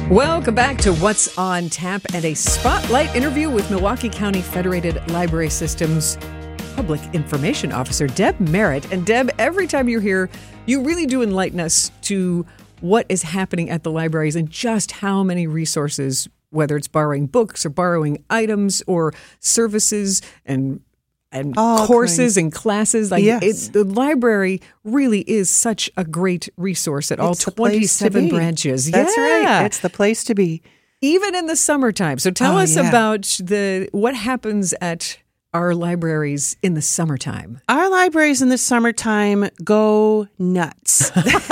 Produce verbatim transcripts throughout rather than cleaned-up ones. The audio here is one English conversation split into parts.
Welcome back to What's on Tap and a spotlight interview with Milwaukee County Federated Library System's Public Information Officer, Deb Merritt. And Deb, every time you're here, you really do enlighten us to what is happening at the libraries and just how many resources, whether it's borrowing books or borrowing items or services and and All courses kinds. and classes. Like yes. it, the library really is such a great resource at all it's twenty-seven branches. That's yeah. right. It's the place to be. Even in the summertime. So tell oh, us yeah. about the what happens at our libraries in the summertime. Our libraries in the summertime go nuts.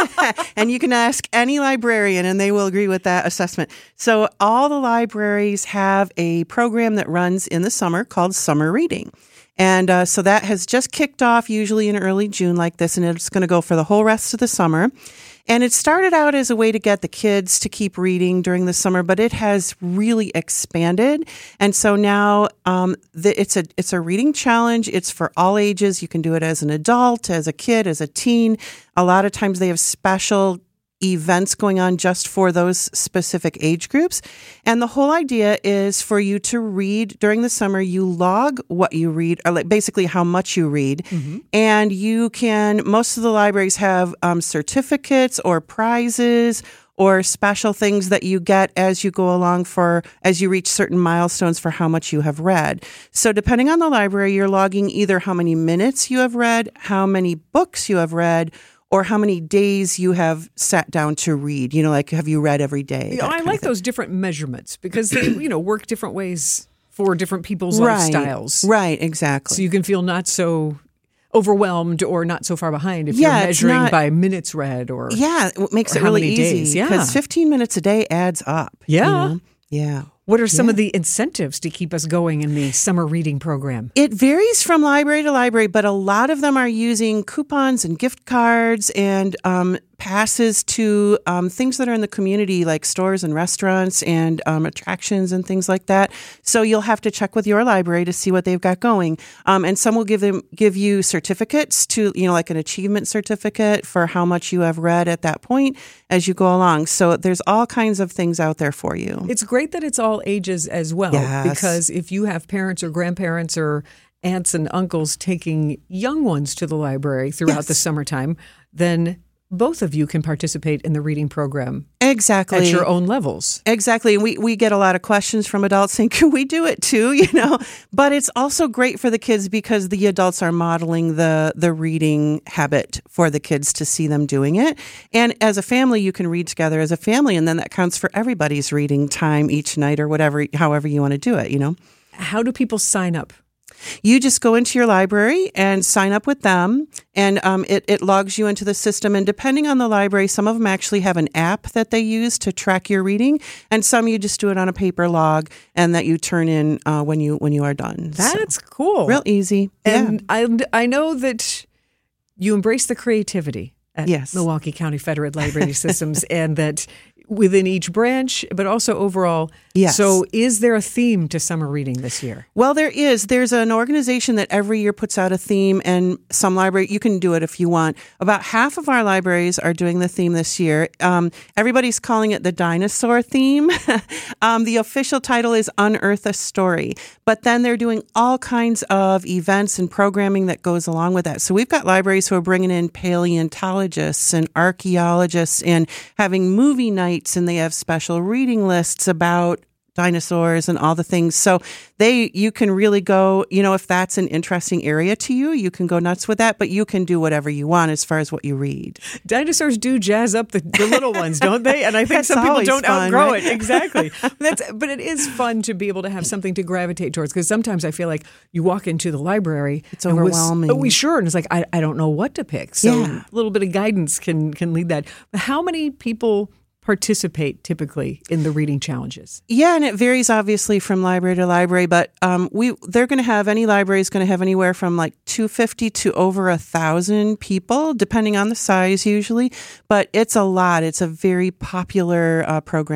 And you can ask any librarian and they will agree with that assessment. So all the libraries have a program that runs in the summer called Summer Reading. And uh, so that has just kicked off usually in early June like this, and it's going to go for the whole rest of the summer. And it started out as a way to get the kids to keep reading during the summer, but it has really expanded. And so now um, the, it's a it's a reading challenge. It's for all ages. You can do it as an adult, as a kid, as a teen. A lot of times they have special events going on just for those specific age groups. And the whole idea is for you to read during the summer. You log what you read, or like basically how much you read. Mm-hmm. And you can, most of the libraries have um, certificates or prizes or special things that you get as you go along for, as you reach certain milestones for how much you have read. So depending on the library, you're logging either how many minutes you have read, how many books you have read, or how many days you have sat down to read. You know, like, have you read every day? Yeah, I like those different measurements because they, you know, work different ways for different people's right, lifestyles. Right, exactly. So you can feel not so overwhelmed or not so far behind if yeah, you're measuring not, by minutes read or Yeah, it makes it really easy. Days. Yeah. Because fifteen minutes a day adds up. Yeah. You know? Yeah. What are some yeah. of the incentives to keep us going in the summer reading program? It varies from library to library, but a lot of them are using coupons and gift cards and um, passes to um, things that are in the community, like stores and restaurants and um, attractions and things like that. So you'll have to check with your library to see what they've got going. Um, and some will give them give you certificates to, you know, like an achievement certificate for how much you have read at that point as you go along. So there's all kinds of things out there for you. It's great that it's all ages as well, yes. because if you have parents or grandparents or aunts and uncles taking young ones to the library throughout yes. the summertime, then both of you can participate in the reading program. Exactly. At your own levels. Exactly. And we, we get a lot of questions from adults saying, can we do it too? You know, but it's also great for the kids because the adults are modeling the, the reading habit for the kids to see them doing it. And as a family, you can read together as a family, and then that counts for everybody's reading time each night or whatever, however you want to do it, you know. How do people sign up? You just go into your library and sign up with them, and um, it, it logs you into the system. And depending on the library, some of them actually have an app that they use to track your reading, and some you just do it on a paper log and that you turn in uh, when you when you are done. That's so, cool. Real easy. And yeah. I, I know that you embrace the creativity at yes. Milwaukee County Federated Library Systems, and that within each branch, but also overall. Yes. So is there a theme to summer reading this year? Well, there is. There's an organization that every year puts out a theme, and some library, you can do it if you want. About half of our libraries are doing the theme this year. Um, everybody's calling it the dinosaur theme. um, the official title is Unearth a Story, but then they're doing all kinds of events and programming that goes along with that. So we've got libraries who are bringing in paleontologists and archaeologists and having movie nights, and they have special reading lists about dinosaurs and all the things. So they, you can really go, you know, if that's an interesting area to you, you can go nuts with that, but you can do whatever you want as far as what you read. Dinosaurs do jazz up the, the little ones, don't they? And I think That's some people don't fun, outgrow right? it. Exactly. That's, but it is fun to be able to have something to gravitate towards, because sometimes I feel like you walk into the library. It's overwhelming. Oh, we sure. And it's like, I, I don't know what to pick. So Yeah. a little bit of guidance can, can lead that. But how many people participate typically in the reading challenges? Yeah, and it varies obviously from library to library, but um, we they're going to have, any library is going to have anywhere from like two hundred fifty to over a thousand people, depending on the size usually. But it's a lot. It's a very popular uh, program.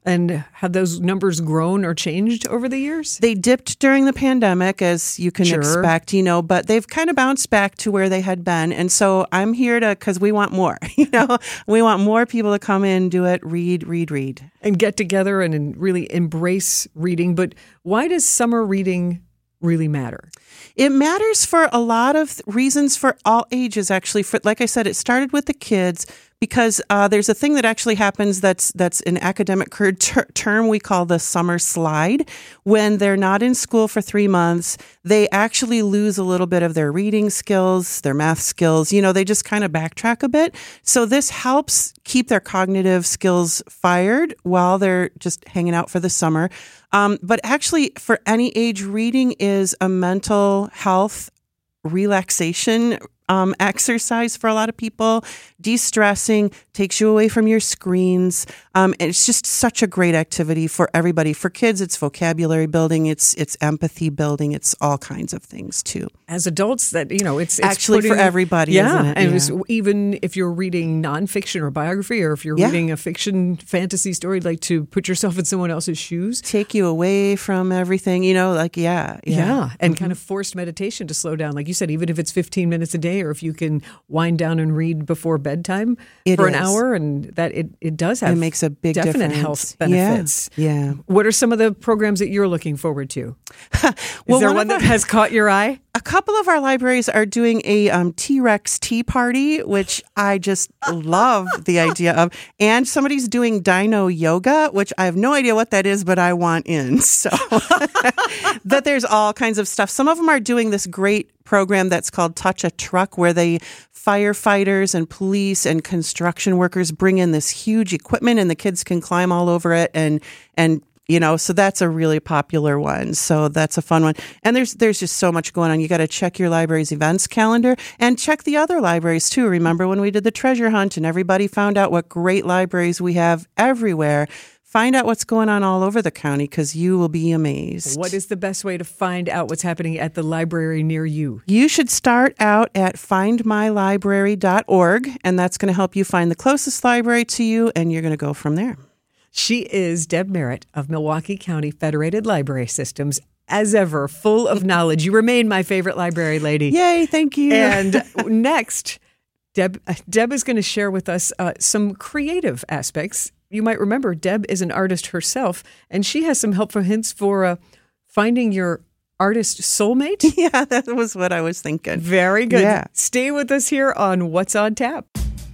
And have those numbers grown or changed over the years? They dipped during the pandemic, as you can Sure. expect, you know, but they've kind of bounced back to where they had been. And so I'm here to, because we want more, you know, we want more people to come in, do it, read, read, read. And get together and, and really embrace reading. But why does summer reading really matter? It matters for a lot of reasons for all ages, actually. For, like I said, it started with the kids because uh, there's a thing that actually happens that's that's an academic ter- term we call the summer slide. When they're not in school for three months, they actually lose a little bit of their reading skills, their math skills. You know, they just kind of backtrack a bit. So this helps keep their cognitive skills fired while they're just hanging out for the summer. Um, but actually, for any age, reading is a mental health relaxation um, exercise for a lot of people. De-stressing, takes you away from your screens. Um, and it's just such a great activity for everybody. For kids, it's vocabulary building, it's it's empathy building, it's all kinds of things too. As adults, that you know, it's, it's actually putting, for everybody. Yeah, isn't it? and Yeah. It's, even if you're reading nonfiction or biography, or if you're Yeah. reading a fiction fantasy story, like to put yourself in someone else's shoes. Take you away from everything, you know, like yeah, Yeah, yeah. and kind of forced meditation to slow down, like you said. Even if it's fifteen minutes a day, or if you can wind down and read before bedtime It for an is. hour, and that it it does have It makes a big definite difference. health benefits. Yeah, yeah. What are some of the programs that you're looking forward to? Is Well, there one one of that our- has caught your eye? A couple of our libraries are doing a um, T-Rex tea party, which I just love the idea of. And somebody's doing dino yoga, which I have no idea what that is, but I want in. So that there's all kinds of stuff. Some of them are doing this great program that's called Touch a Truck, where they firefighters and police and construction workers bring in this huge equipment and the kids can climb all over it and and you know, so that's a really popular one. So that's a fun one. And there's there's just so much going on. You got to check your library's events calendar and check the other libraries too. Remember when we did the treasure hunt and everybody found out what great libraries we have everywhere? Find out what's going on all over the county because you will be amazed. What is the best way to find out what's happening at the library near you? You should start out at find my library dot org, and that's going to help you find the closest library to you, and you're going to go from there. She is Deb Merritt of Milwaukee County Federated Library Systems. As ever, full of knowledge. You remain my favorite library lady. Yay, thank you. And next, Deb, Deb is going to share with us uh, some creative aspects. You might remember Deb is an artist herself, and she has some helpful hints for uh, finding your artist soulmate. Yeah, that was what I was thinking. Very good. Yeah. Stay with us here on What's on Tap.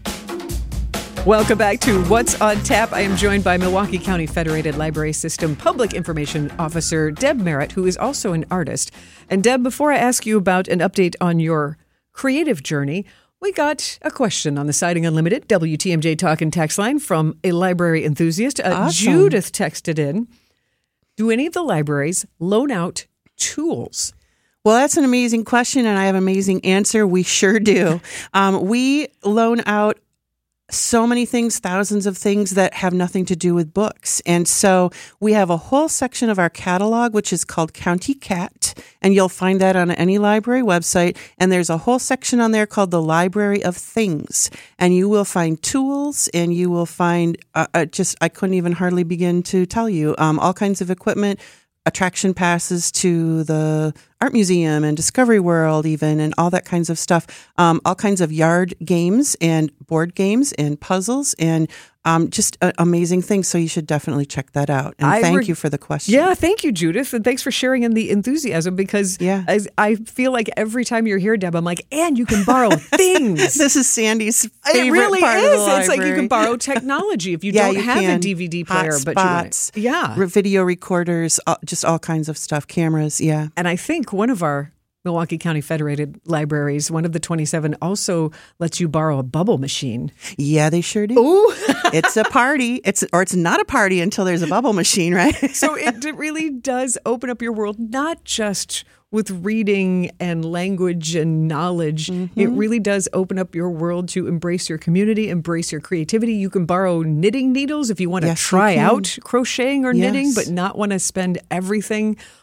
Welcome back to What's on Tap. I am joined by Milwaukee County Federated Library System Public Information Officer Deb Merritt, who is also an artist. And Deb, before I ask you about an update on your creative journey, we got a question on the Siding Unlimited W T M J Talk and Text line from a library enthusiast. Uh, Awesome. Judith texted in, do any of the libraries loan out tools? Well, that's an amazing question, and I have an amazing answer. We sure do. Um, we loan out so many things, thousands of things that have nothing to do with books. And so we have a whole section of our catalog, which is called County Cat, and you'll find that on any library website. And there's a whole section on there called the Library of Things. And you will find tools, and you will find uh, uh, just, I couldn't even hardly begin to tell you, um, all kinds of equipment, attraction passes to the art museum and Discovery World even, and all that kinds of stuff. Um, all kinds of yard games and board games and puzzles and um, just uh, amazing things. So you should definitely check that out. And I thank re- you for the question. Yeah, thank you, Judith. And thanks for sharing in the enthusiasm because Yeah. as I feel like every time you're here, Deb, I'm like, and you can borrow things. This is Sandy's favorite It really part is. of the library. It's like you can borrow technology if you Yeah, don't you have a can. D V D player, but you want Hotspots, it. Yeah. re- video recorders, uh, just all kinds of stuff, cameras. Yeah. And I think one of our Milwaukee County Federated Libraries, one of the twenty-seven, also lets you borrow a bubble machine. Yeah, they sure do. Ooh. It's a party. It's or it's not a party until there's a bubble machine, right? So it d- really does open up your world, not just with reading and language and knowledge. Mm-hmm. It really does open up your world to embrace your community, embrace your creativity. You can borrow knitting needles if you want to Yes, you try can. out crocheting or knitting, Yes. but not want to spend everything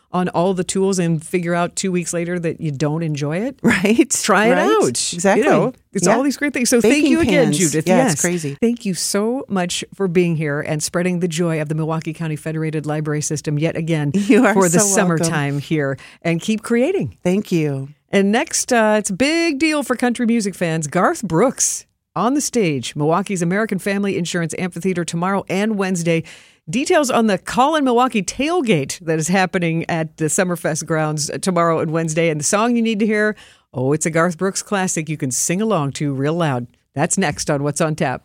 on all the tools and figure out two weeks later that you don't enjoy it? Right. Try right. it out. Exactly. You know, it's yeah. all these great things. So Baking thank you again, pans. Judith. Yeah, yes. it's crazy. Thank you so much for being here and spreading the joy of the Milwaukee County Federated Library System yet again You are for the so summertime welcome. here. And keep creating. Thank you. And next, uh, it's a big deal for country music fans. Garth Brooks on the stage, Milwaukee's American Family Insurance Amphitheater tomorrow and Wednesday. Details on the Call in Milwaukee tailgate that is happening at the Summerfest grounds tomorrow and Wednesday. And the song you need to hear, oh, it's a Garth Brooks classic you can sing along to real loud. That's next on What's on Tap.